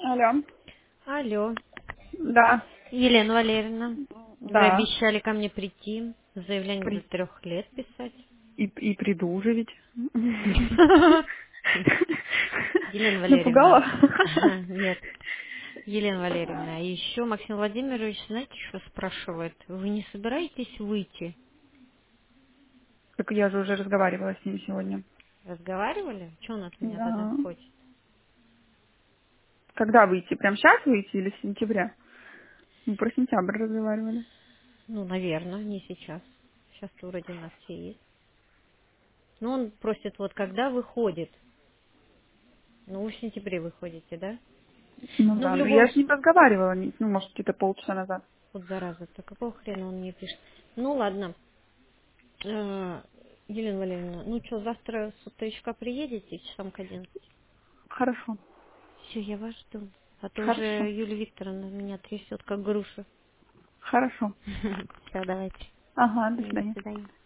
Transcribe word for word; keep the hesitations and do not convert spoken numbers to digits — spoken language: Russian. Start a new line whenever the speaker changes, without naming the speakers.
Алло.
Алло,
Да.
Елена Валерьевна, вы
Да.
обещали ко мне прийти, заявление до
При...
трех лет писать.
И, и приду уже ведь.
Елена
Напугала?
Валерьевна, нет, Елена Валерьевна, а еще Максим Владимирович, знаете, что спрашивает? Вы не собираетесь выйти?
Так я же уже разговаривала с ним сегодня.
Разговаривали? Что он от меня тогда
Да.
хочет?
Когда выйти? Прям сейчас выйти или в сентябре? Мы про сентябрь разговаривали.
Ну, наверное, не сейчас. Сейчас вроде у нас все есть. Ну, он просит, вот когда выходит. Ну, вы в сентябре выходите, да?
Ну
Ну, в
да, ну я
любом
с ним разговаривала, не- ну, может, где-то полчаса назад.
Вот зараза-то, какого хрена он мне пишет? Ну ладно, Э, Елена Валерьевна, ну что, завтра с утреечка приедете часам к одиннадцати?
Хорошо.
Все, я вас жду. А то уже
Хорошо.
Юлия Викторовна меня трясет, как груша.
Хорошо.
Все, давайте.
Ага, до
До
свидания.
свидания.